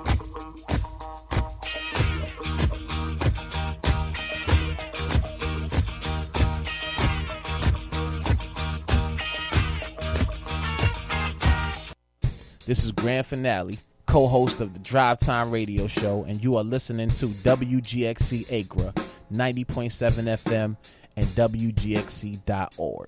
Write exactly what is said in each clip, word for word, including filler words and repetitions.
This is Grand Finale, co-host of the Drive Time Radio Show, and you are listening to W G X C Acre, ninety point seven F M, and W G X C dot org.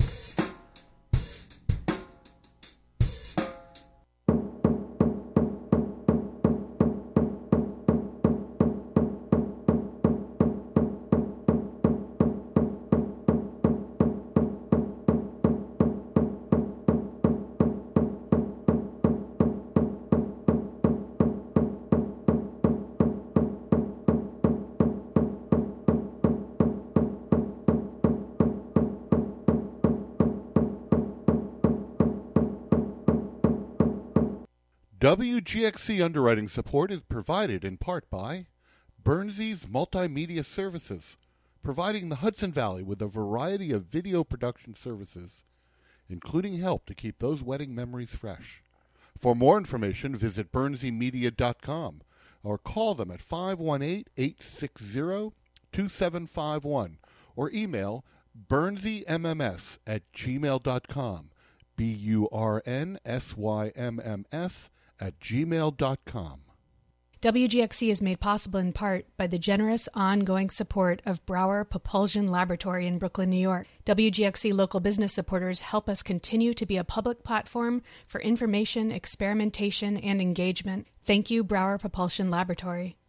W G X C underwriting support is provided in part by Burnsies Multimedia Services, providing the Hudson Valley with a variety of video production services, including help to keep those wedding memories fresh. For more information, visit burnsie media dot com or call them at five one eight, eight six zero, two seven five one or email burnsiemms at gmail dot com, B U R N S Y M M S at gmail dot com. W G X C is made possible in part by the generous, ongoing support of Brower Propulsion Laboratory in Brooklyn, New York. W G X C local business supporters help us continue to be a public platform for information, experimentation, and engagement. Thank you, Brower Propulsion Laboratory.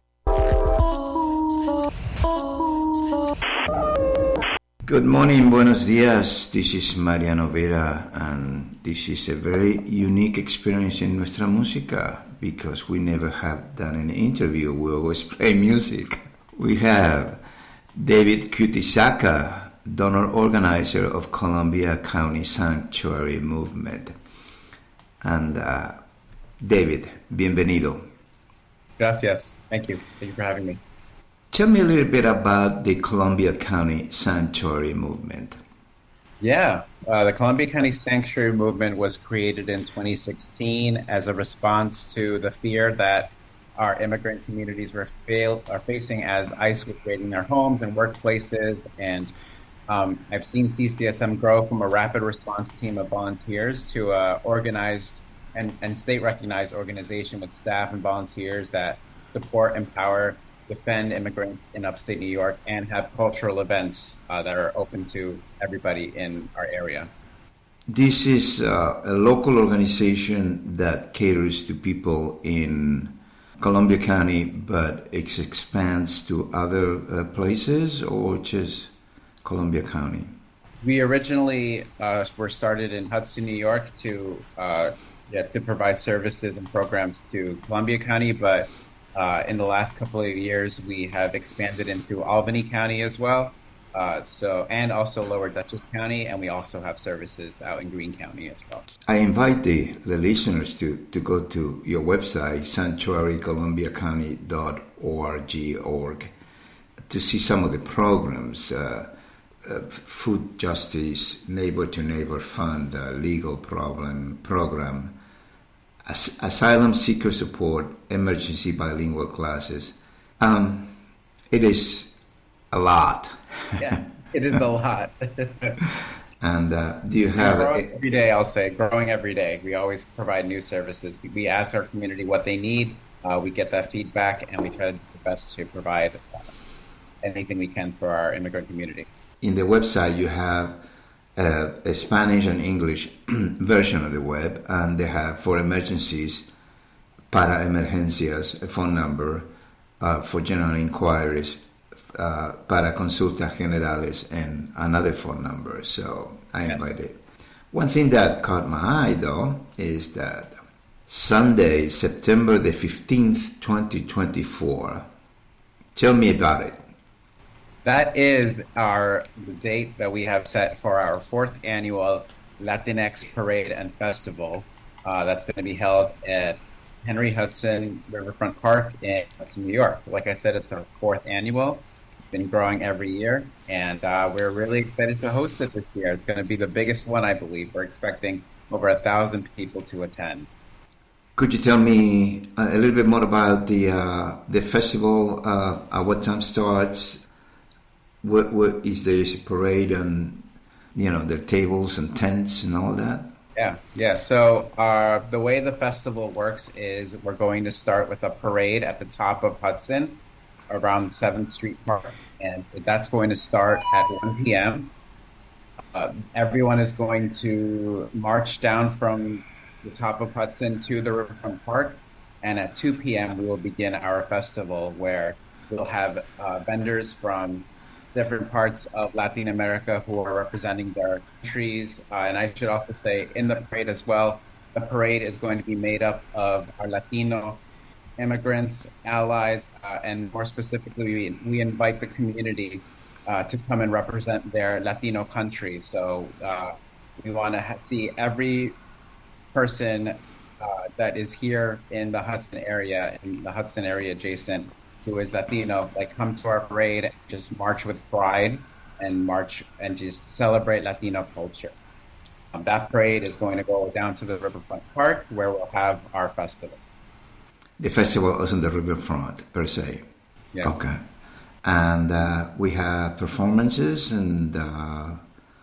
Good morning, buenos dias. This is Mariano Vera, and this is a very unique experience in Nuestra Música because we never have done an interview. We always play music. We have David Kutisaka, donor organizer of Columbia County Sanctuary Movement. And uh, David, bienvenido. Gracias. Thank you. Thank you for having me. Tell me a little bit about the Columbia County Sanctuary Movement. Yeah, uh, the Columbia County Sanctuary Movement was created in twenty sixteen as a response to the fear that our immigrant communities were fail, are facing as ICE was raiding their homes and workplaces. And um, I've seen C C S M grow from a rapid response team of volunteers to a organized and, and state-recognized organization with staff and volunteers that support, empower, defend immigrants in upstate New York, and have cultural events uh, that are open to everybody in our area. This is uh, a local organization that caters to people in Columbia County, but it expands to other uh, places, or just Columbia County? We originally uh, were started in Hudson, New York to uh, yeah, to provide services and programs to Columbia County, but Uh, in the last couple of years, we have expanded into Albany County as well, uh, so and also Lower Dutchess County, and we also have services out in Greene County as well. I invite the, the listeners to, to go to your website, sanctuary columbia county dot org, org, to see some of the programs, uh, uh, Food Justice, Neighbor to Neighbor Fund, uh, Legal Problem Program, As- Asylum Seeker Support, Emergency Bilingual Classes. Um, it is a lot. Yeah, it is a lot. And uh, do you have... Growing every day, I'll say, growing every day. We always provide new services. We, we ask our community what they need. Uh, we get that feedback, and we try to do the best to provide uh, anything we can for our immigrant community. In the website, you have Uh, a Spanish and English version of the web, and they have for emergencies, para emergencias, a phone number, uh, for general inquiries, uh, para consultas generales, and another phone number. So I Yes. invite it. One thing that caught my eye, though, is that Sunday, September the fifteenth, twenty twenty-four. Tell me about it. That is our the date that we have set for our fourth annual Latinx Parade and Festival. Uh, that's going to be held at Henry Hudson Riverfront Park in Hudson, New York. Like I said, it's our fourth annual. It's been growing every year, and uh, we're really excited to host it this year. It's going to be the biggest one, I believe. We're expecting over a thousand people to attend. Could you tell me a little bit more about the uh, the festival? Uh, at what time starts? What what is there a parade and you know there are tables and tents and all that? Yeah, yeah. So uh, the way the festival works is we're going to start with a parade at the top of Hudson around seventh Street Park. And that's going to start at one p.m. Uh, everyone is going to march down from the top of Hudson to the Riverfront Park. And at two p.m. we will begin our festival where we'll have uh, vendors from different parts of Latin America who are representing their countries. Uh, and I should also say in the parade as well, the parade is going to be made up of our Latino immigrants, allies, uh, and more specifically, we, we invite the community uh, to come and represent their Latino country. So uh, we want to ha- see every person uh, that is here in the Hudson area, in the Hudson area adjacent, who is Latino, like come to our parade and just march with pride and march and just celebrate Latino culture. Um, that parade is going to go down to the Riverfront Park where we'll have our festival. The festival is on the riverfront, per se. Yes. Okay. And uh, we have performances and uh,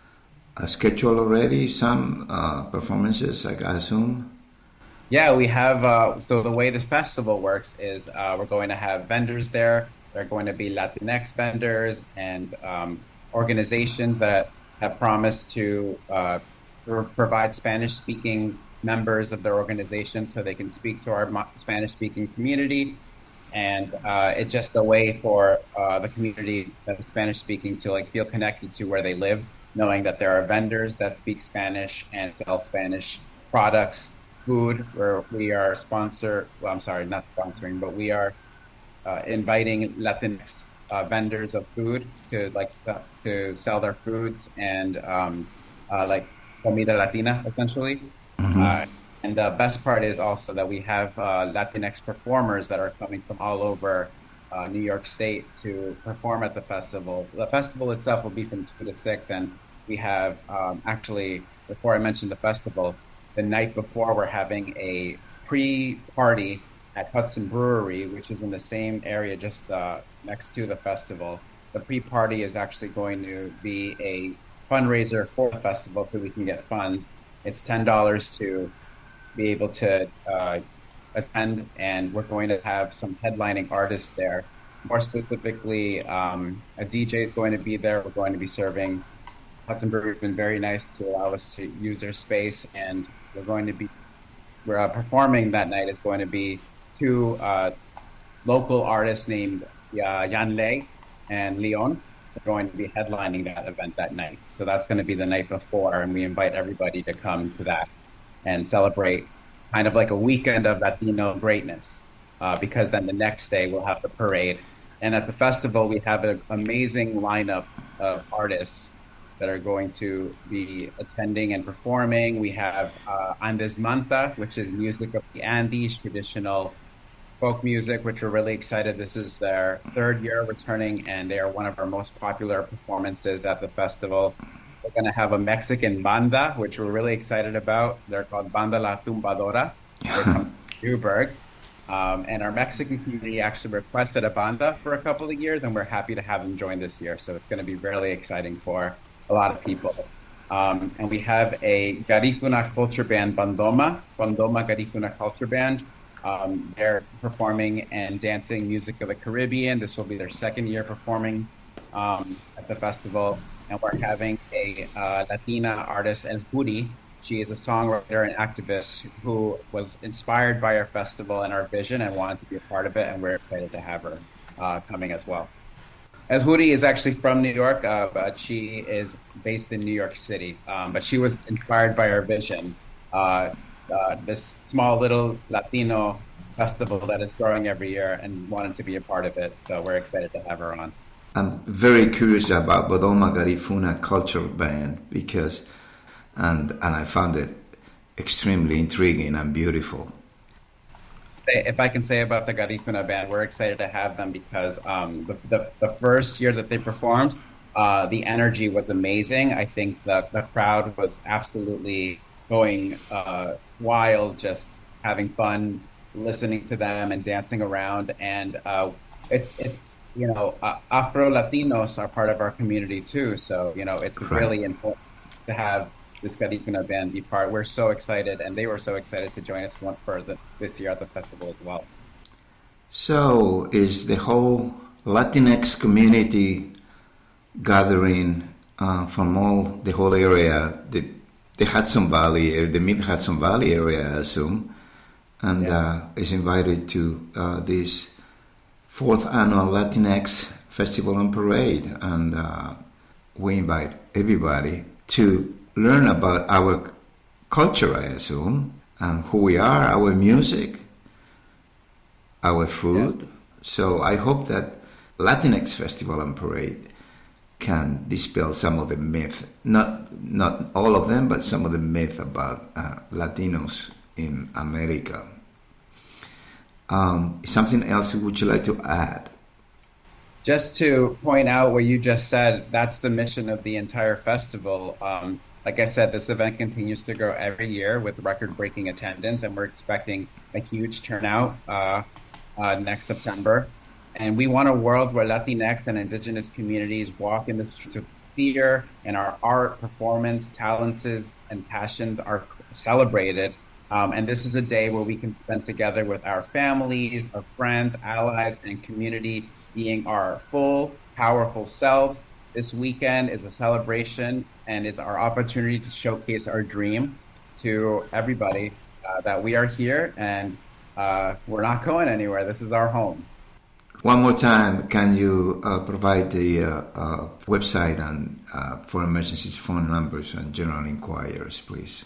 a schedule already, some uh, performances, like I assume? Yeah, we have, uh, so the way the festival works is uh, we're going to have vendors there. They're going to be Latinx vendors and um, organizations that have promised to uh, provide Spanish-speaking members of their organization so they can speak to our Spanish-speaking community. And uh, it's just a way for uh, the community that is Spanish-speaking to like feel connected to where they live, knowing that there are vendors that speak Spanish and sell Spanish products, food, where we are sponsor. Well, I'm sorry, not sponsoring, but we are uh, inviting Latinx uh, vendors of food to like to sell their foods and um, uh, like comida latina, essentially. Mm-hmm. Uh, and the best part is also that we have uh, Latinx performers that are coming from all over uh, New York State to perform at the festival. The festival itself will be from two to six, and we have um, actually, before I mentioned the festival, the night before we're having a pre-party at Hudson Brewery, which is in the same area just uh, next to the festival. The pre-party is actually going to be a fundraiser for the festival so we can get funds. It's ten dollars to be able to uh, attend, and we're going to have some headlining artists there. More specifically, um, a D J is going to be there. We're going to be serving. Hudson Brewery has been very nice to allow us to use their space, and we're going to be we're uh, performing that night is going to be two uh, local artists named uh, Yan Lei and Leon. They're going to be headlining that event that night. So that's going to be the night before, and we invite everybody to come to that and celebrate kind of like a weekend of Latino greatness, uh, because then the next day we'll have the parade. And at the festival, we have an amazing lineup of artists that are going to be attending and performing. We have uh, Andes Manta, which is music of the Andes, traditional folk music, which we're really excited. This is their third year returning, and they are one of our most popular performances at the festival. We're going to have a Mexican banda, which we're really excited about. They're called Banda La Tumbadora. They're from Newburgh. Um, and our Mexican community actually requested a banda for a couple of years, and we're happy to have them join this year. So it's going to be really exciting for a lot of people. Um, and we have a Garifuna culture band, Bandoma, Bandoma Garifuna culture band. Um, they're performing and dancing music of the Caribbean. This will be their second year performing um, at the festival. And we're having a uh, Latina artist, El Juri. She is a songwriter and activist who was inspired by our festival and our vision and wanted to be a part of it. And we're excited to have her uh, coming as well. El Juri is actually from New York, uh, but she is based in New York City. Um, but she was inspired by our vision. Uh, uh, this small little Latino festival that is growing every year, and wanted to be a part of it. So we're excited to have her on. I'm very curious about Bandoma Garifuna culture band because, and and I found it extremely intriguing and beautiful. If I can say about the Garifuna band, we're excited to have them because um, the, the the first year that they performed, uh, the energy was amazing. I think the the crowd was absolutely going uh, wild, just having fun, listening to them and dancing around. And uh, it's, it's you know, uh, Afro-Latinos are part of our community too. So, you know, it's Right. really important to have this Garifuna band be part. We're so excited, and they were so excited to join us for the, this year at the festival as well. So, is the whole Latinx community gathering uh, from all the whole area, the, the Hudson Valley, the Mid Hudson Valley area, I assume, and Yes. uh, is invited to uh, this fourth annual Latinx Festival and Parade, and uh, we invite everybody to learn about our culture, I assume, and who we are, our music, our food. Yes. So I hope that Latinx Festival and Parade can dispel some of the myth, not not all of them, but some of the myth about uh, Latinos in America. Um, something else would you like to add? Just to point out what you just said, that's the mission of the entire festival. Um, like I said, this event continues to grow every year with record-breaking attendance, and we're expecting a huge turnout uh, uh, next September. And we want a world where Latinx and Indigenous communities walk in the streets of theater, and our art, performance, talents, and passions are celebrated. Um, and this is a day where we can spend together with our families, our friends, allies, and community, being our full, powerful selves. This weekend is a celebration, and it's our opportunity to showcase our dream to everybody uh, that we are here, and uh, we're not going anywhere. This is our home. One more time, can you uh, provide the uh, uh, website and uh, for emergencies phone numbers and general inquiries, please?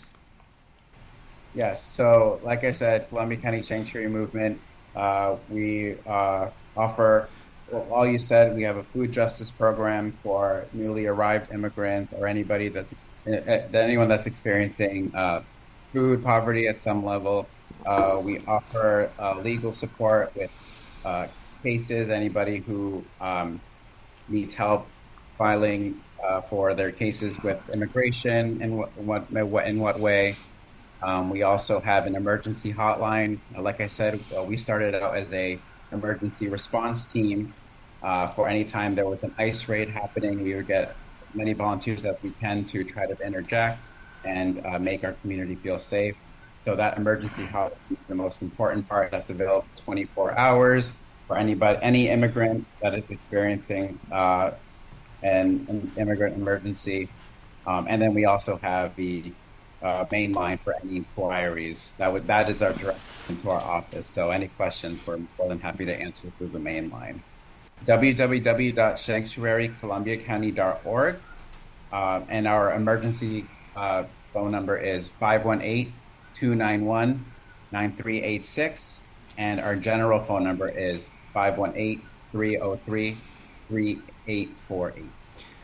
Yes. So, like I said, Columbia County Sanctuary Movement, uh, we uh, offer, well, all you said, we have a food justice program for newly arrived immigrants or anybody that's, uh, anyone that's experiencing uh, food poverty at some level. Uh, we offer uh, legal support with uh, cases, anybody who um, needs help filing uh, for their cases with immigration, in what, what, in what way. Um, we also have an emergency hotline. Like I said, uh, we started out as a emergency response team. Uh, for any time there was an ICE raid happening, we would get as many volunteers as we can to try to interject and uh, make our community feel safe. So that emergency hotline is the most important part. That's available twenty-four hours for anybody, any immigrant that is experiencing uh, an, an immigrant emergency. Um, and then we also have the Uh, main line for any inquiries. That would that is our direct to our office. So any questions, we're more than happy to answer through the main line. w w w dot sanctuary columbia county dot org, uh, and our emergency uh, phone number is five one eight, two nine one, nine three eight six, and our general phone number is five one eight, three zero three, three eight four eight.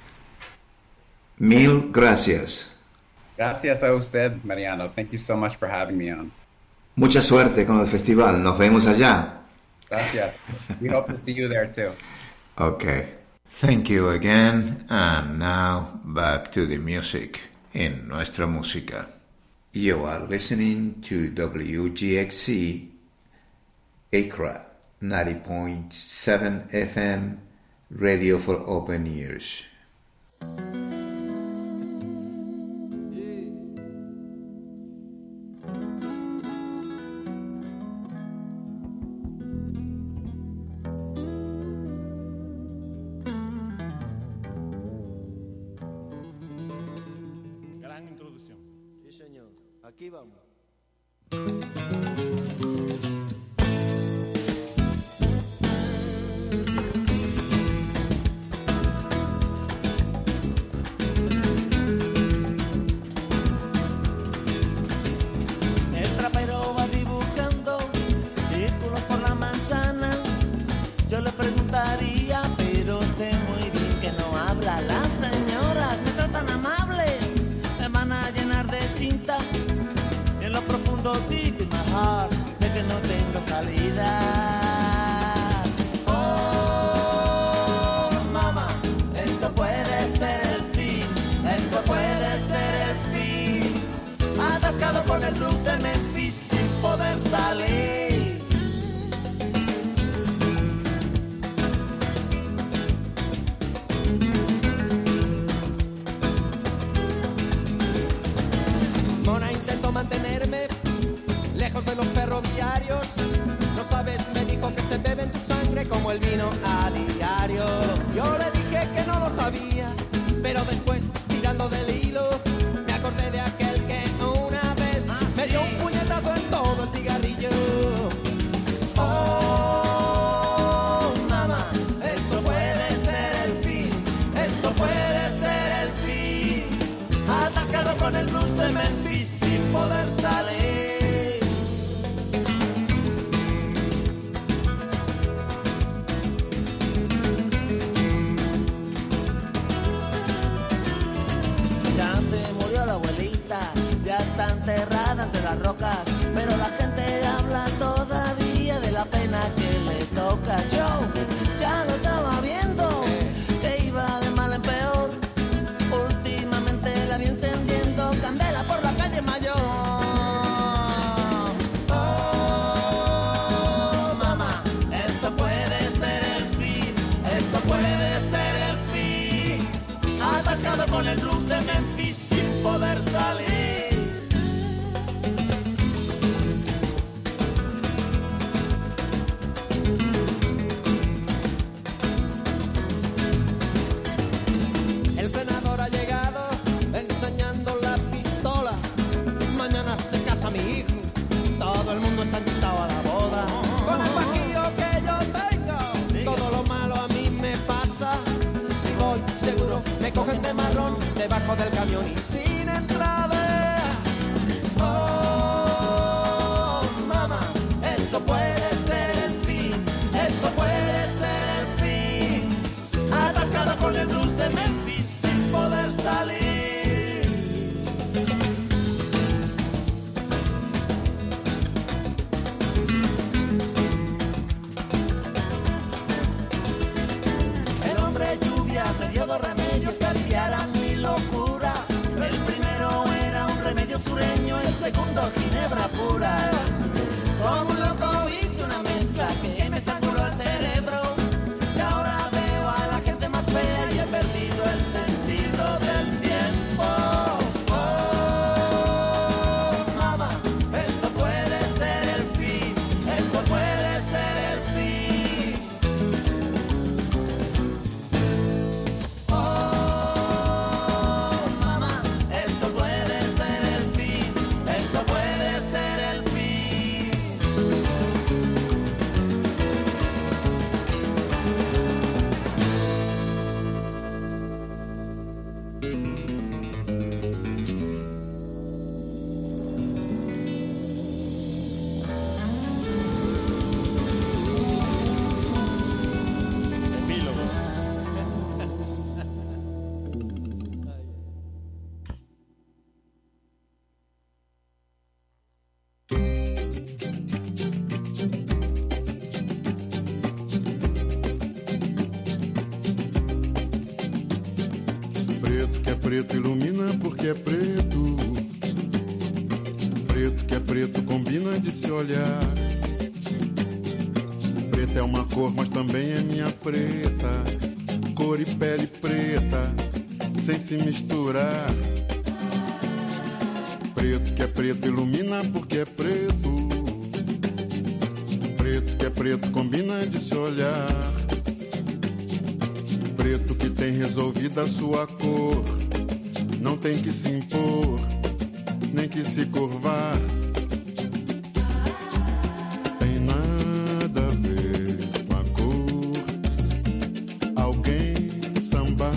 Mil gracias. Gracias a usted, Mariano. Thank you so much for having me on. Mucha suerte con el festival. Nos vemos allá. Gracias. We hope to see you there too. Okay. Thank you again. And now back to the music in Nuestra Música. You are listening to W G X C Accra ninety point seven F M, Radio for Open Ears. Aquí vamos. El trapero va dibujando círculos por la manzana. Yo le preguntaría, pero sé muy bien que no habla. Las señoras me tratan amable, me van a llenar de cintas. En como el vino a diario. Yo le dije que no lo sabía, pero después, tirando del hilo, me acordé de aquel que una vez me dio un puñetazo en todo el cigarrillo. Oh, mamá, esto puede ser el fin, esto puede ser el fin. Atascado con el blues de Memphis sin poder salir. Ya está enterrada entre las rocas, pero la gente habla todavía de la pena que le toca. Yo ya lo estaba viendo, que iba de mal en peor. Últimamente la vi encendiendo candela por la calle Mayor. Oh, mamá, esto puede ser el fin, esto puede ser el fin. Atascado con el blues de Memphis sin poder salir. El senador ha llegado enseñando la pistola. Mañana se casa mi hijo, todo el mundo está invitado a la boda. Con el bajío que yo tengo, todo lo malo a mí me pasa. Si voy seguro me cogen de marrón debajo del camión y sin entrada. Oh, mamá, esto puede ser el fin, esto puede ser el fin. Atascado con el blues de Memphis sin poder salir. El hombre lluvia me dio dos remedios que aliviaran mi locura. El primero era un remedio sureño, el segundo ginebra pura. Como un loco hice una mezcla que me estranguló el cerebro. Y ahora veo a la gente más fea y he perdido el sentido del tiempo. Oh, mamá, esto puede ser el fin, esto puede ser el fin. Oh, mamá, esto puede ser el fin, esto puede ser el fin. Preto que é preto ilumina porque é preto. Preto que é preto combina de se olhar. Preta é uma cor, mas também é minha preta. Cor e pele preta, sem se misturar. Preto que é preto ilumina porque é preto. Preto que é preto combina de se olhar. Preto que tem resolvida a sua cor, não tem que se impor, nem que se curvar. Tem nada a ver com a cor, alguém sambar.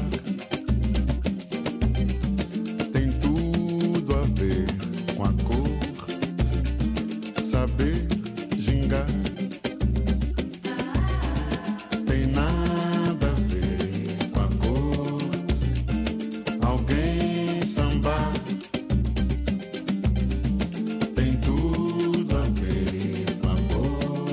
Tem tudo a ver com a cor, saber gingar. Tem nada a ver com a cor, alguém sambar. Tem tudo a ver com a cor,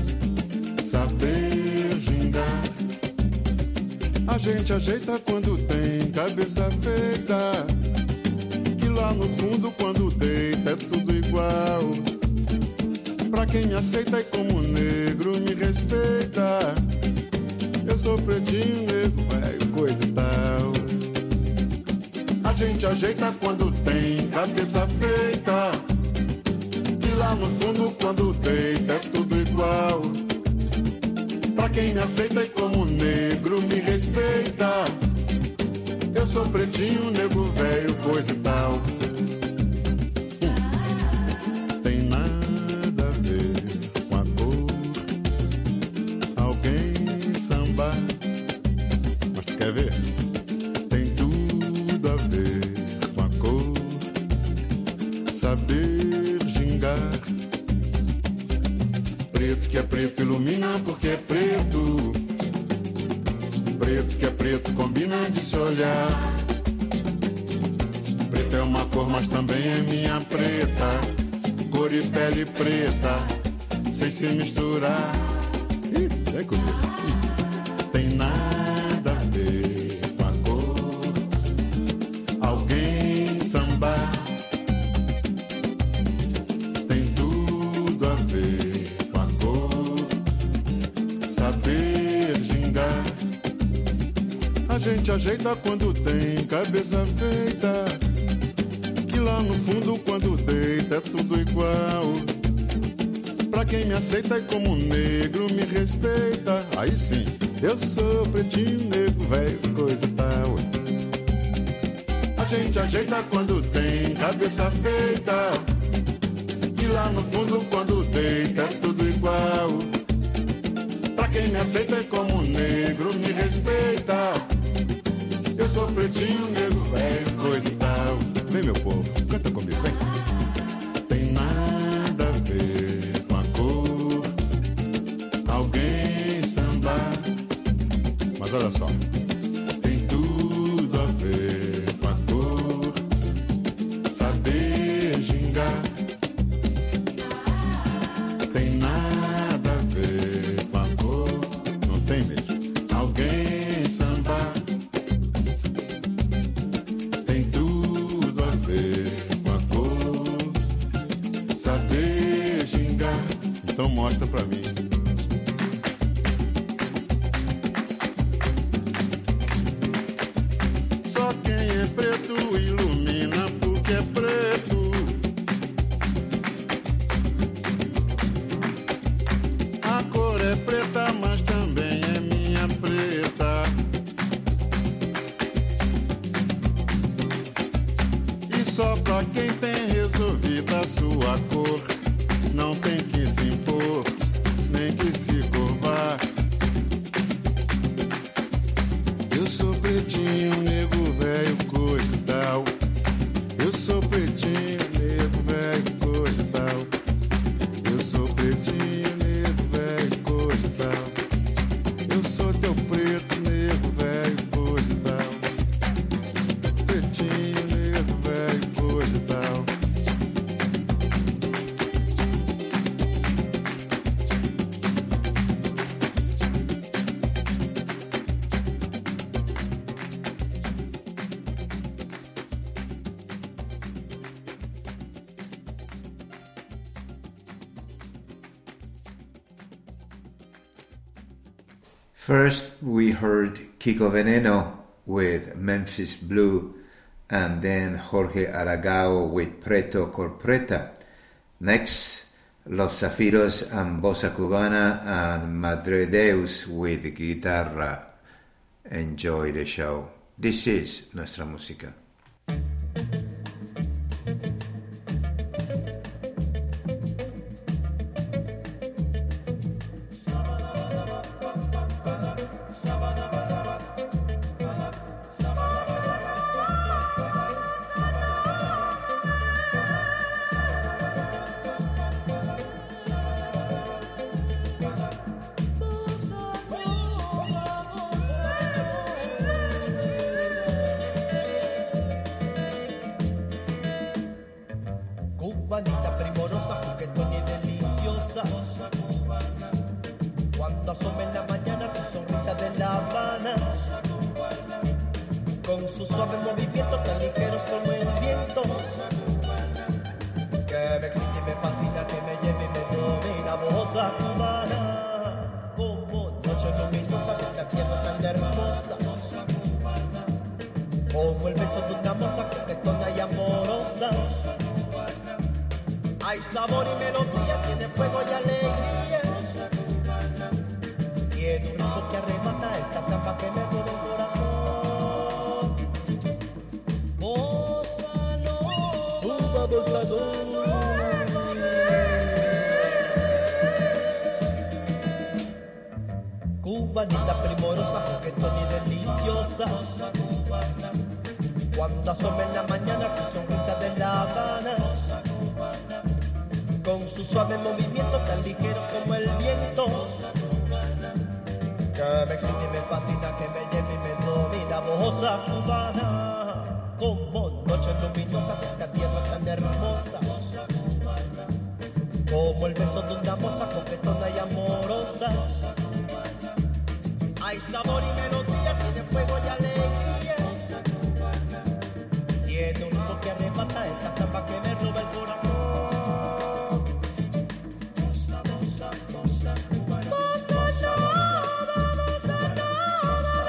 saber gingar. A gente ajeita quando tem cabeça feita, que lá no fundo quando deita é tudo igual. Pra quem me aceita e como negro me respeita, eu sou pretinho, negro, velho, coisa e tal. A gente ajeita quando tem cabeça feita, que lá no fundo quando deita é tudo igual. Pra quem me aceita e como negro me respeita. Eu sou pretinho, nego velho, coisa e tal. Hum. Tem nada a ver com a cor. Alguém sambar. Mas tu quer ver? Tem tudo a ver com a cor. Saber gingar. Preto que é preto ilumina porque é preto. Preto que é preto combina de se olhar. Preto é uma cor, mas também é minha preta. Cor e pele preta, sem se misturar. Ih, é comigo. Tem nada a ver com a cor. Alguém sambar. Tem tudo a ver com a cor. Saber gingar. A gente ajeita quando tem cabeça feita. Que lá no fundo quando deita é tudo igual. Pra quem me aceita e como negro me respeita. Aí sim, eu sou pretinho, negro, velho, coisa e tal. A gente ajeita quando tem cabeça feita. Que lá no fundo quando deita é tudo igual. Pra quem me aceita e como negro me respeita. Eu sou pretinho, negro, velho, coisa e tal. Vem, meu povo, canta comigo, vem. Tem nada a ver com a cor. Alguém sambar. Mas olha só. Tem tudo a ver com a cor. Saber gingar. Tem nada a ver com a cor. Não tem mesmo. Alguém sambar. Então mostra pra mim. Só quem é preto ilumina porque é preto. A cor é preta, mas também é minha preta. E só pra quem tem resolvida a sua cor. Não tem que se impor, nem que se curvar. Eu sou pretinho, nego velho, coisa e tal. Eu sou pretinho, nego velho, coisa e tal. Eu sou pretinho, nego velho, coisa e tal. Eu sou teu preto, nego velho, coisa e tal. Pretinho, nego velho, coisa e tal. First, we heard Kiko Veneno with Memphis Blue, and then Jorge Aragao with Preto Corpreta. Next, Los Zafiros and Bossa Cubana and Madre Deus with Guitarra. Enjoy the show. This is Nuestra Música. Cubanita primorosa, juguetona y deliciosa. Cuando asoma en la mañana tu sonrisa de La Habana, con sus suaves movimientos tan ligeros como el viento, que me excita y me fascina, que me lleva y me domina. Bossa cubana, como noche luminosa de esta tierra tan hermosa, como el beso de una moza juguetona y amorosa. Hay sabor y melodía, tiene fuego y alegría, tiene bossa nova. Cubanita primorosa, juguetón y deliciosa. Cuando asoma en la mañana su sonrisa de La Habana, con sus suaves movimientos tan ligeros como el viento, que me excita y me fascina, que me lleva y me domina. Bossa cubana, como noche luminosa de esta tierra tan hermosa, como el beso de una moza coquetona y amorosa. Hay sabor y melodía, tiene fuego y alegría, tiene un ritmo que arrebata esta samba que me roba el corazón. Bossa, bossa, bossa cubana. Bossa nova, bossa nova,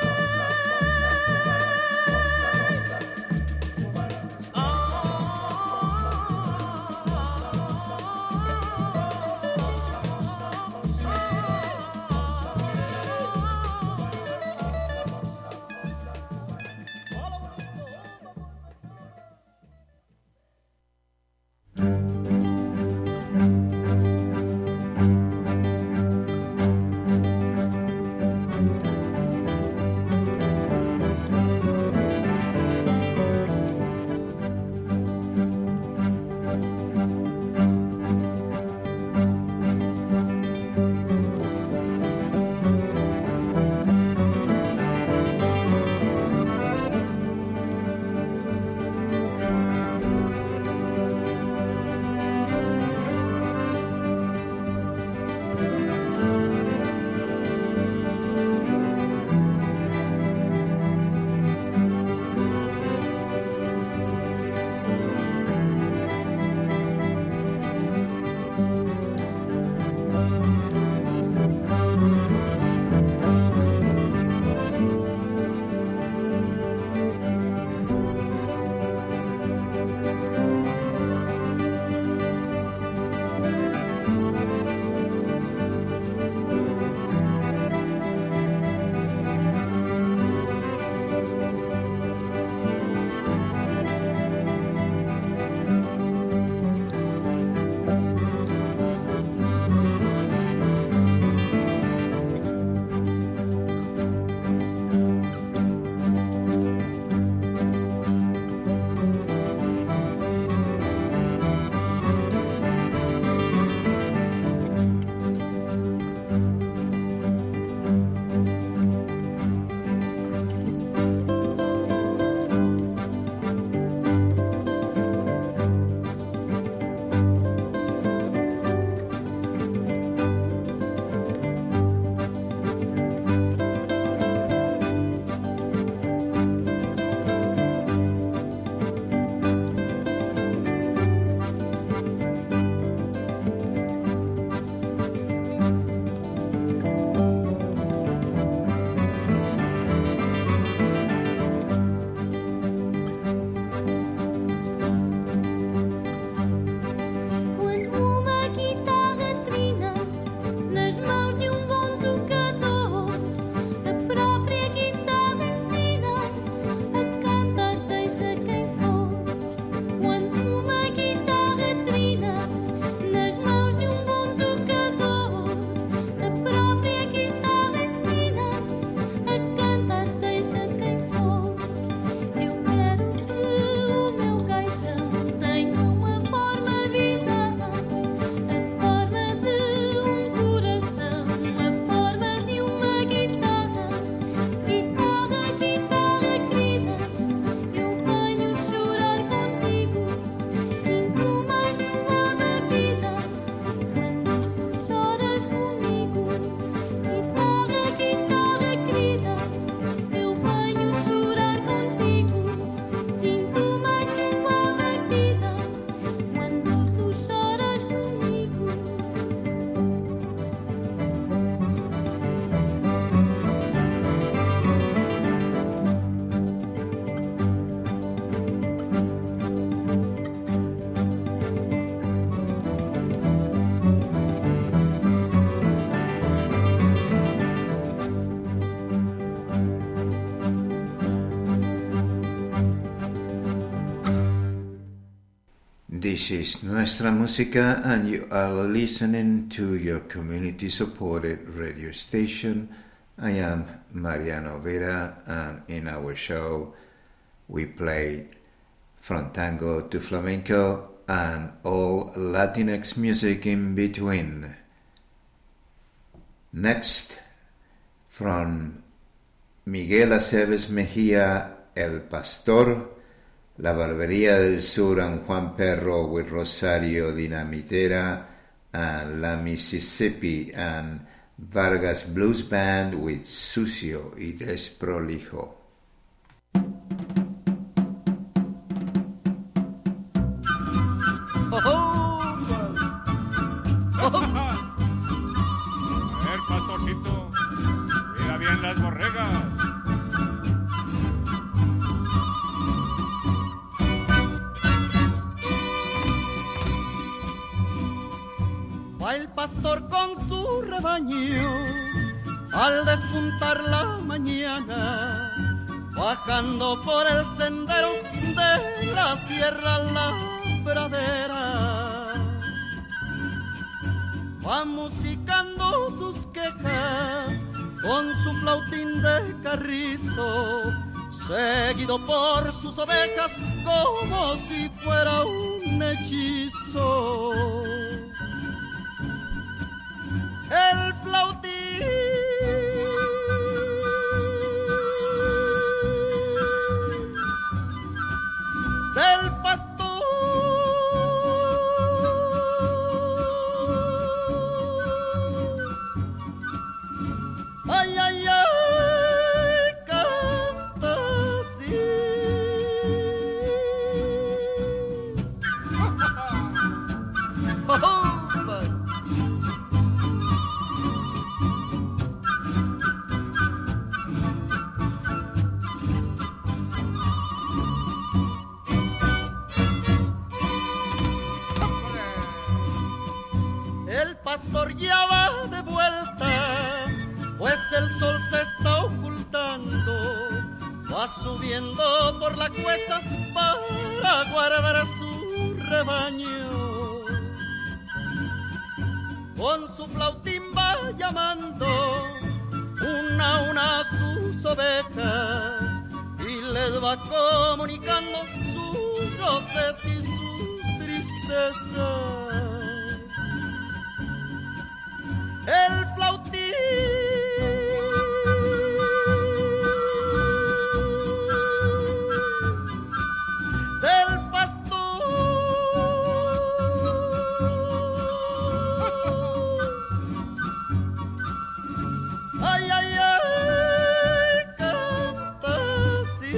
This is Nuestra Música, and you are listening to your community-supported radio station. I am Mariano Vera, and in our show we play from tango to flamenco and all Latinx music in between. Next, from Miguel Aceves Mejía, El Pastor, La Barbería del Sur and Juan Perro with Rosario Dinamitera, and La Mississippi and Vargas Blues Band with Sucio y Desprolijo. A ver, pastorcito, mira bien las borregas. Va el pastor con su rebaño al despuntar la mañana, bajando por el sendero de la sierra a la pradera. Va musicando sus quejas con su flautín de carrizo, seguido por sus ovejas como si fuera un hechizo. El flautín del pastor ay, ay, ay, canta así. Oh, man. El pastor ya va de vuelta, pues el sol se está ocultando. Va subiendo por la cuesta para guardar su rebaño. Con su flautín va llamando una a una a sus ovejas y les va comunicando sus goces y sus tristezas. El flautín del pastor ay, ay, ay, canta así.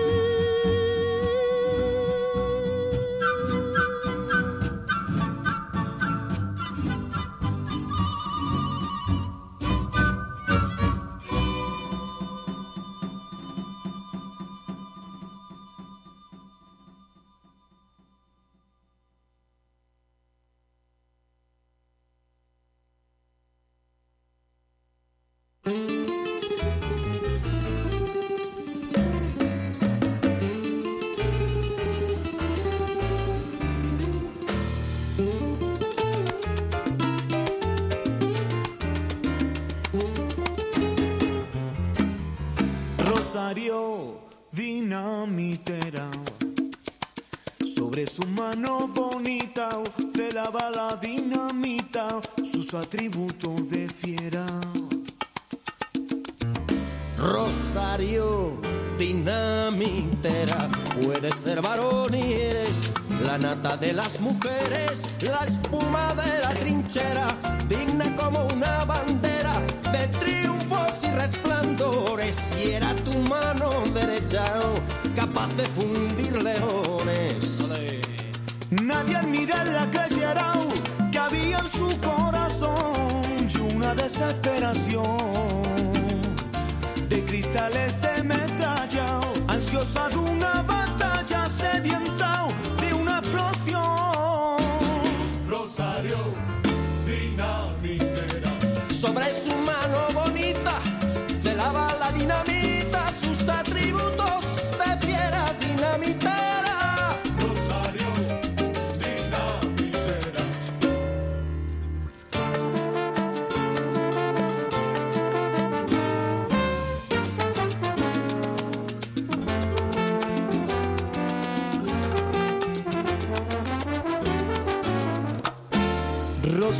Rosario dinamitera, sobre su mano bonita celaba la dinamita, sus atributos de fiera. Rosario dinamitera, puedes ser varón y eres la nata de las mujeres, la espuma de la trinchera, digna como una bandera de triunfos y resplandores. Si era tu mano derecha capaz de fundir leones. Olé. Nadie admira la calle Arau que había en su corazón y una desesperación de cristales de metralla, ansiosa de una batalla, sedienta de una explosión. Rosario dinamitera, sobre su mano bonita velaba la dinamita, sus atributos de fiera dinamitera. Rosario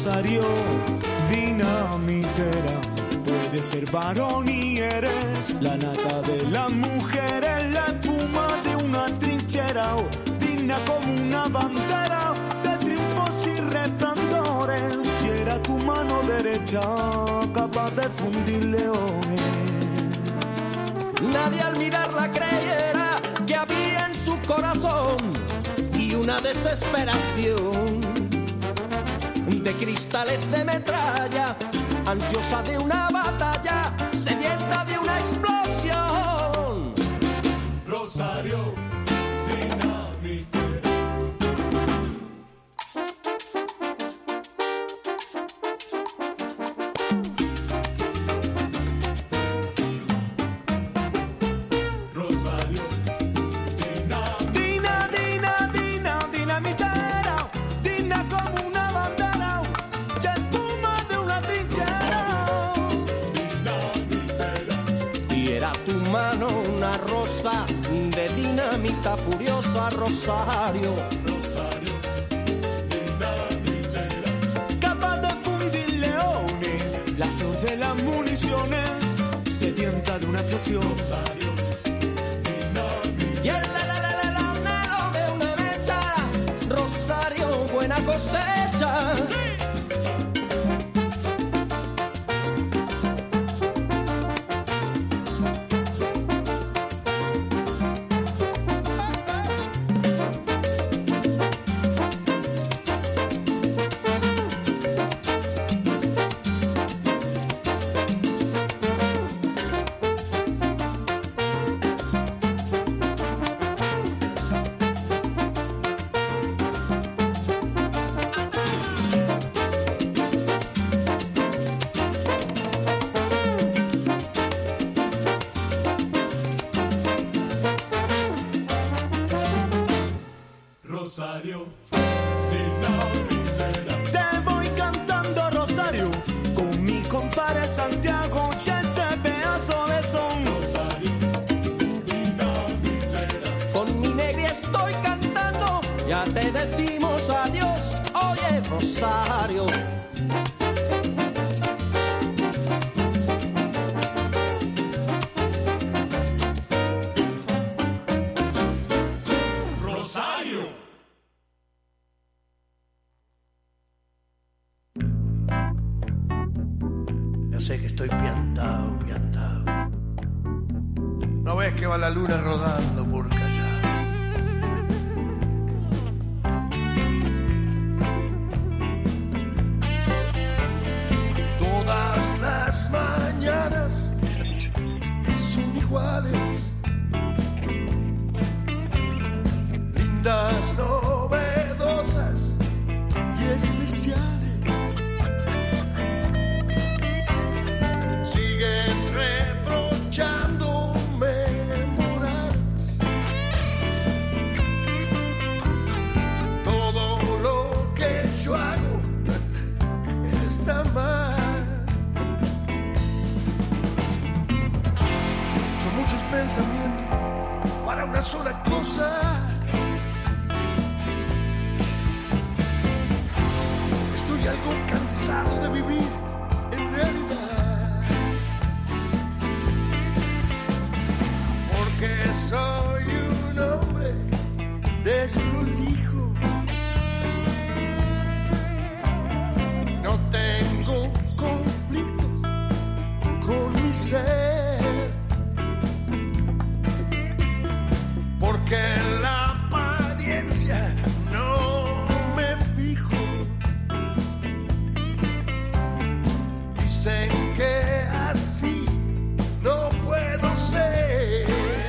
Rosario, dinamitera. Puedes ser varón y eres la nata de las mujeres, la espuma de una trinchera, oh, digna como una bandera de triunfos y resplandores. Y era tu mano derecha capaz de fundir leones. Nadie al mirarla creyera que había en su corazón y una desesperación de cristales de metralla, ansiosa de una batalla, sedienta de una explosión. Rosario, dinamitera. Rosario, dina, dina, dina, dina, dinamitera, digna como una bandera de espuma de una trinchera. Dinamitera. Y era tu mano una rosa de dinamita furiosa, Rosario. Rosario, dinamitera. Capaz de fundir leones, la flor de las municiones, sedienta de una explosión. Rosario, Y el la la la la la anhelo de una meta, Rosario, buena cosecha. Rosario, dinamitera. Te voy cantando, Rosario, con mi compadre Santiago, ya este pedazo de son. Rosario, dinamitera. Con mi negra estoy cantando, ya te decimos adiós, oye Rosario. Rosario. Ya sé que estoy piantao, piantao. ¿No ves que va la luna rodando por callar? Todas las mañanas son iguales, lindas, novedosas y especiales. Siguen reprochándome morales. Todo lo que yo hago está mal. Son muchos pensamientos para una sola cosa. Estoy algo cansado de vivir en realidad, porque soy un hombre desprolijo. No tengo conflictos con mi ser, porque la apariencia no me fijo. Dicen que así no puedo ser.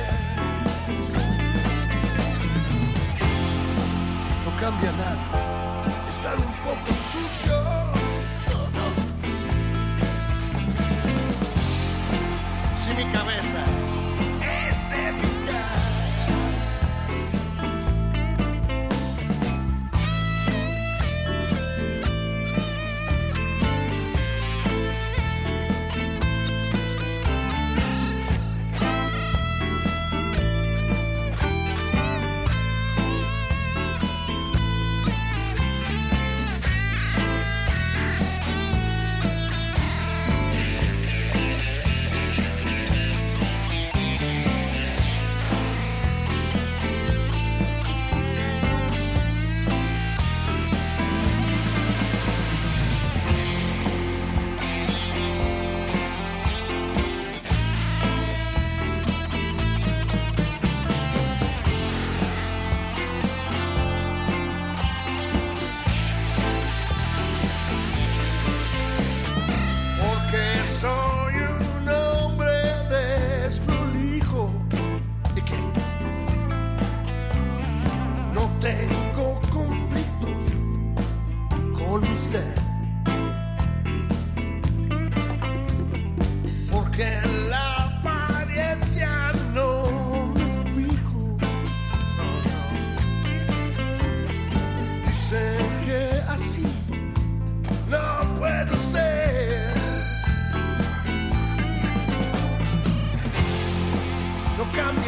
No cambia nada estar un poco sucio. No, no. Si mi cabeza es eficaz,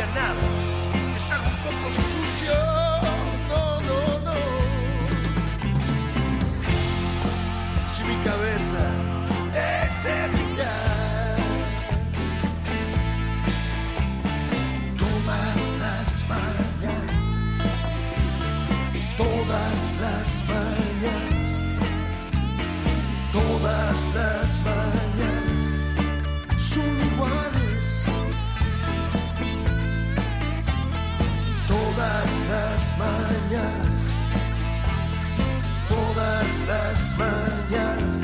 a nada. Están un poco sucios. No, no, no. Si mi cabeza es sevilla, todas las mañanas, todas las mañanas, todas las mañanas son iguales. Todas las mañanas, todas las mañanas,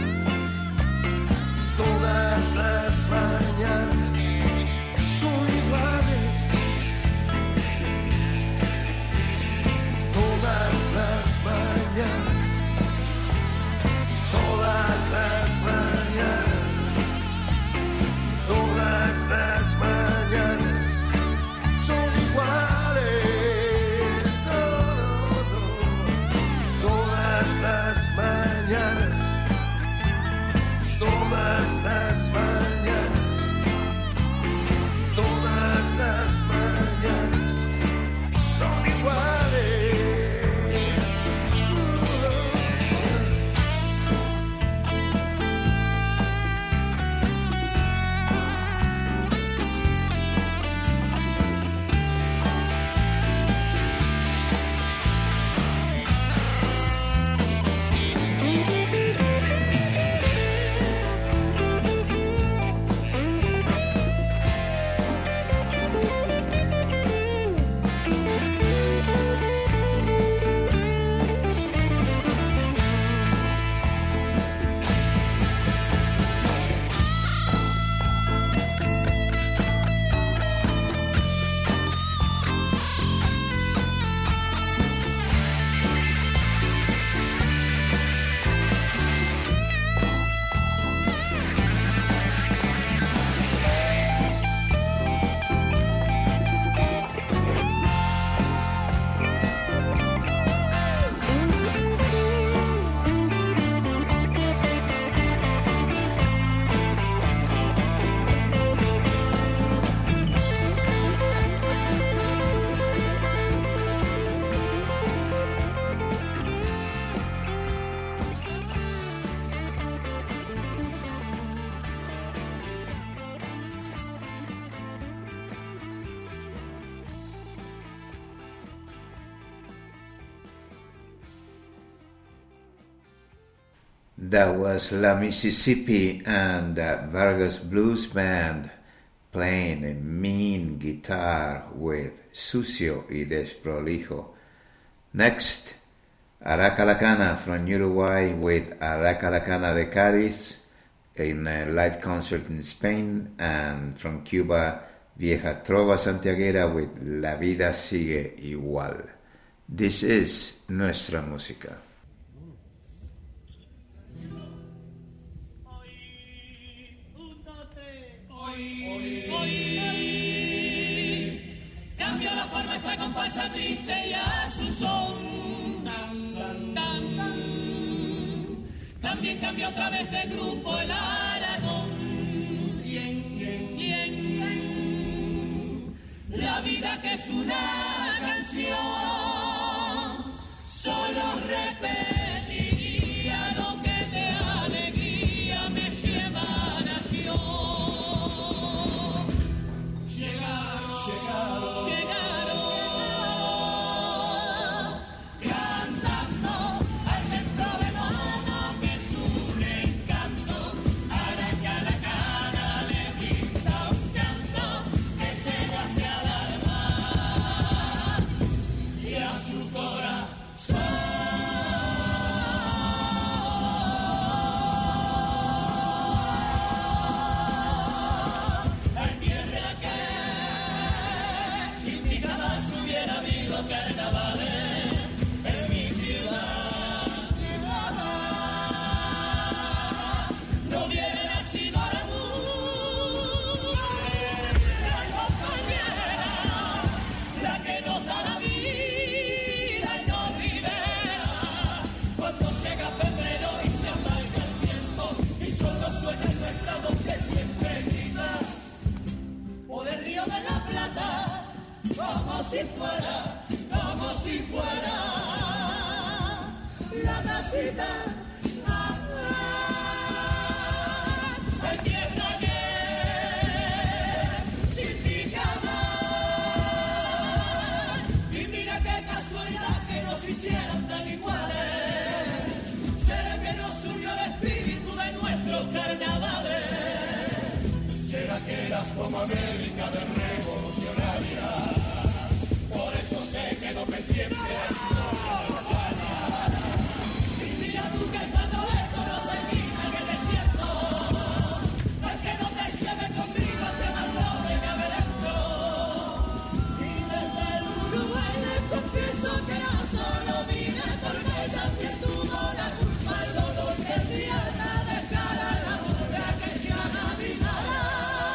todas las mañanas son iguales. Todas las mañanas, todas las mañanas, todas las mañanas son iguales. Las mañanas, todas las mañanas, todas las mañanas son iguales. That was La Mississippi and the Vargas Blues Band playing a mean guitar with Sucio y Desprolijo. Next, Araca La Cana from Uruguay with Araca La Cana de Cádiz in a live concert in Spain, and from Cuba, Vieja Trova Santiaguera with La Vida Sigue Igual. This is nuestra música. Cambia la forma esta comparsa triste y a su son. Tan, tan, tan, tan. También cambió otra vez de grupo el Aragón. Bien, bien, bien. La vida que es una canción, solo repetiría lo que de alegría me lleva a nación. Llegaron, llegaron, llegaron, cantando al centro de mono que es un encanto. Araca La Cana le pinta un canto que se va hacia el alma. Y como si fuera, como si fuera la tacita. En tierra que significaba. Y mira qué casualidad que nos hicieran tan iguales. Será que nos unió el espíritu de nuestros carnavales. Será que eras como América de revolucionaria. Por eso se quedó pendiente. Y mira tú que estando esto no se quita en el desierto. Es que no te lleves conmigo este malón en Abelardo. Y desde el Uruguay les confieso que no solo vine porque también tuvo la culpa el dolor que el tierra descara la burra que ya navegará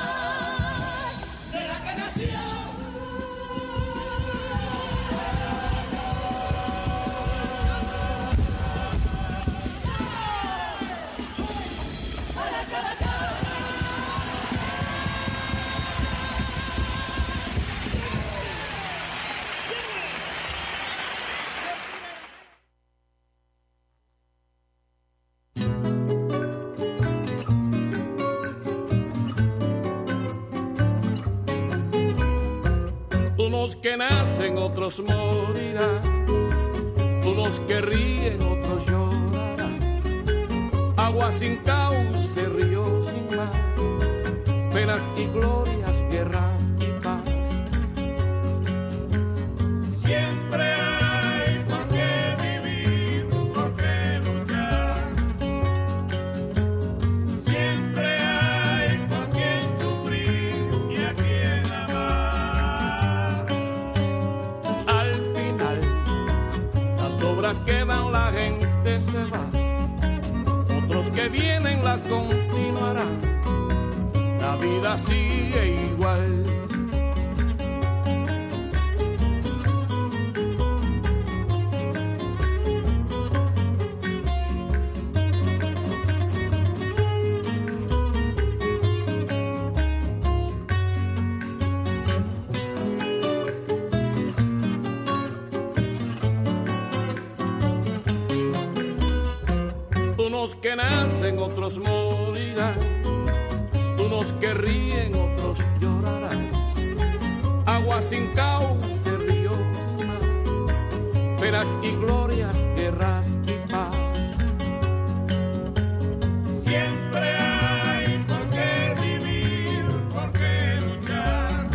de la que nació. Unos que nacen, otros morirán. Unos que ríen, otros llorarán. Agua sin cauce, río sin mar. Penas y glorias, guerras y paz. Siempre hay por qué vivir, por qué luchar. Siempre hay por qué sufrir y a quien amar. Al final, las obras quedan, la gente se va. Otros que vienen las continuarán. La vida sigue igual. Unos que nacen, otros morirán. Unos que ríen, otros llorarán. Agua sin cauce, río sin mar. Penas y glorias, guerras y paz. Siempre hay por qué vivir, por qué luchar.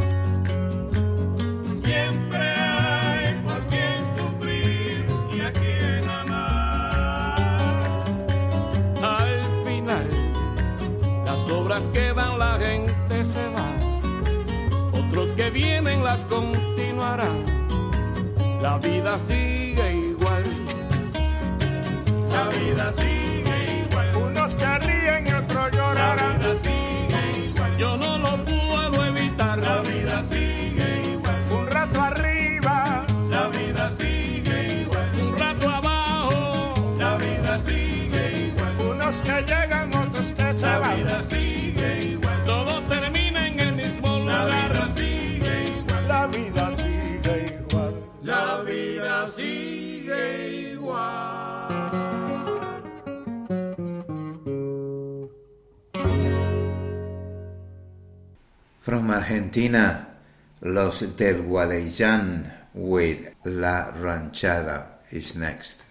Siempre hay por qué sufrir y a quien amar. Al final, las obras quedan, la gente se va. Otros que vienen las continuarán. La vida sigue igual. La vida sigue igual. Unos que ríen y otros llorarán. La vida sigue igual. Yo no lo puedo evitar. La vida sigue igual. Un rato arriba. La vida sigue igual. Un rato abajo. La vida sigue igual. Unos que llegan, otros que se van. La vida sigue igual. Todo termina en el mismo lugar. La vida sigue igual. La vida sigue igual. La vida sigue igual. From Argentina, Los del Guadellán with La Ranchada is next.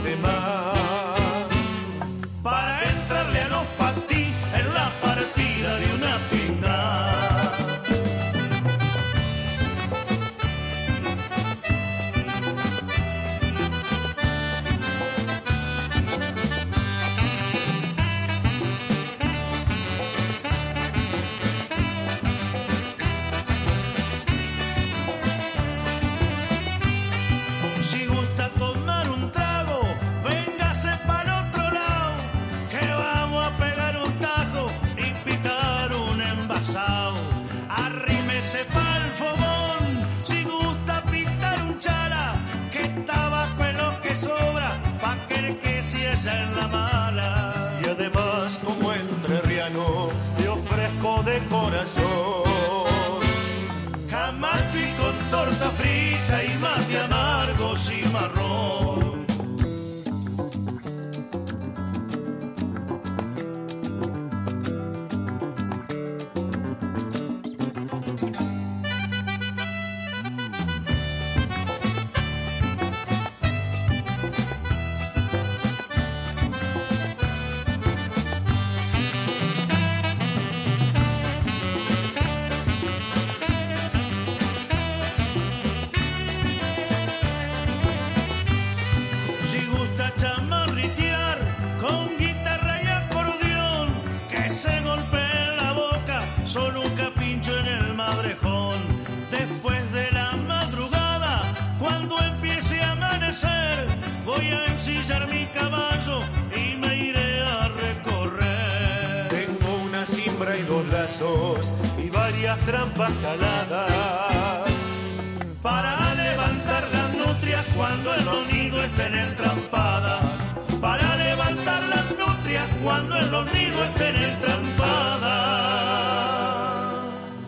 demás. Para entrarle a los patí en la partida de una pinga. Si gusta tomar un trago, véngase para el otro lado, que vamos a pegar un tajo y picar un envasado. Arrímese pa'l fogón, si gusta pintar un chala, que tabaco es lo que sobra, pa' que el que se halla en la mala. Y además, como entrerriano, le ofrezco de corazón camacho y con torta frita y mate amargo cimarrón. Si gusta chamarritear con guitarra y acordeón, que se golpee la boca, solo un capincho en el madrejón. Después de la madrugada, cuando empiece a amanecer, voy a ensillar mi caballo y me iré a recorrer. Tengo una cimbra y dos lazos y varias trampas caladas para levantar las nutrias cuando el hornido estén entrampadas. Para levantar las nutrias cuando el hornido estén entrampadas.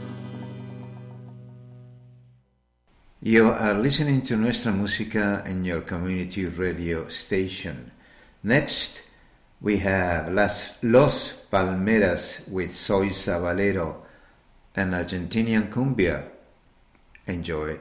You are listening to Nuestra Música in your community radio station. Next, we have Las Los Palmeras with Soy Sabalero, an Argentinian cumbia. Enjoy.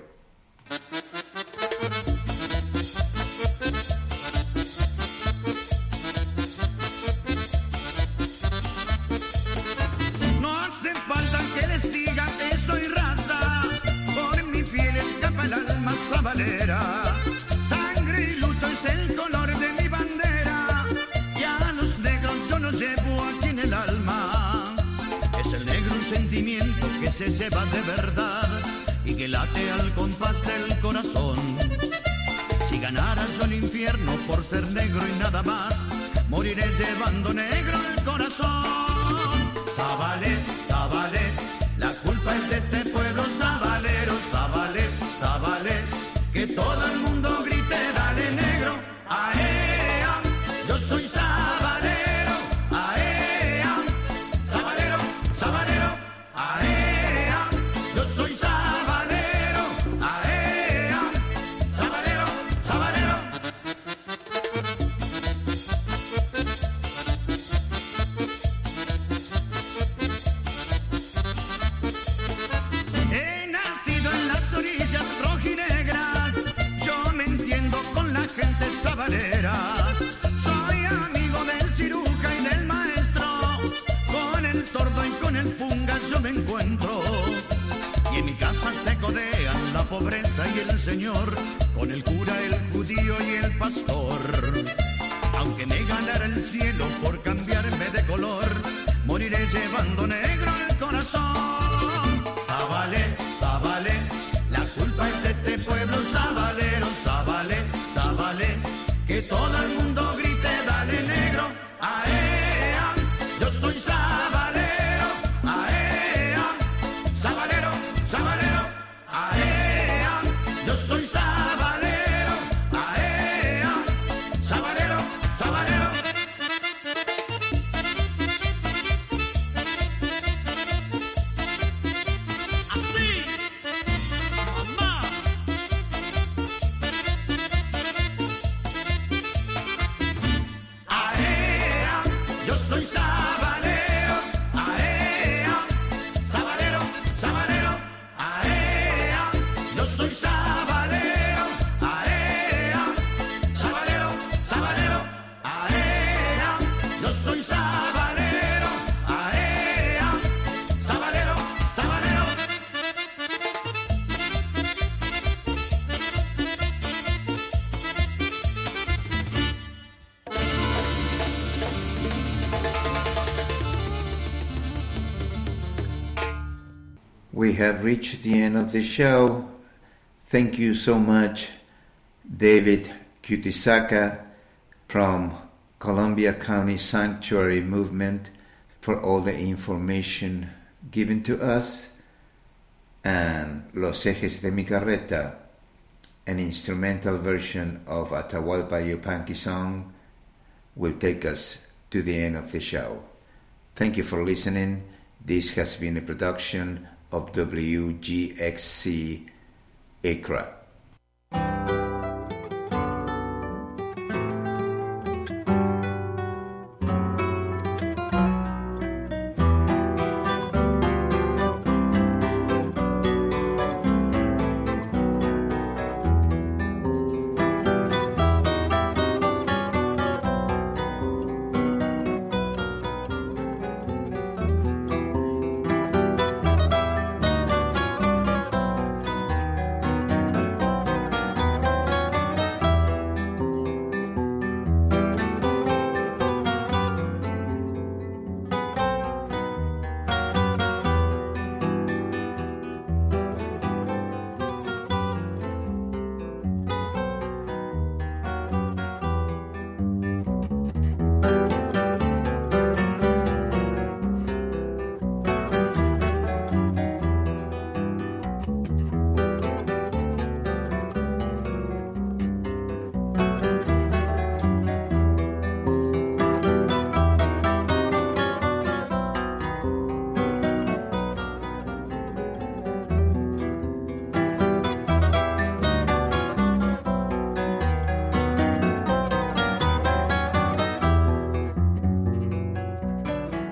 No hace falta que les diga que soy raza, por mi piel escapa el alma sabalera. Sangre y luto es el color de mi bandera, y a los negros yo los llevo aquí en el alma. Es el negro un sentimiento que se lleva de verdad y que late al compás del corazón. Si ganara yo el infierno por ser negro y nada más, moriré llevando negro el corazón. Sabalé, Sabalé, la culpa es de este pueblo sabalero. Sabalé, Sabalé, que todo el mundo grite, dale negro, aea, yo soy sabalero, aea, sabalero, sabalero, aea, yo soy sabalero, aea, sabalero, sabalero. He nacido en las orillas rojinegras, yo me entiendo con la gente sabalera. Soy amigo del ciruja y del maestro, con el tordo y con el funga yo me encuentro. Y en mi casa se codean la pobreza y el señor, con el cura, el judío y el pastor. Aunque me ganara el cielo por cambiarme de color, moriré llevando negro el corazón. Sabalé, Sabalé, la culpa es de este pueblo sabalero. Sabalé, Sabalé, que todo el mundo grite, dale negro, aea, yo soy sabalero, aea, sabalero, sabalero, aea, yo soy sabalero, aea, sabalero, sabalero. Así, mamá. Aea, yo soy sabalero, aea, sabalero, sabalero, aea, yo soy sabalero, aea, sabalero, sabalero. we have reached the end of the show. Thank you so much, David Kutisaka from Columbia County Sanctuary Movement, for all the information given to us. And Los Ejes de mi Carreta, an instrumental version of Atahualpa Yupanqui song, will take us to the end of the show. Thank you for listening. This has been a production of W G X C Accra.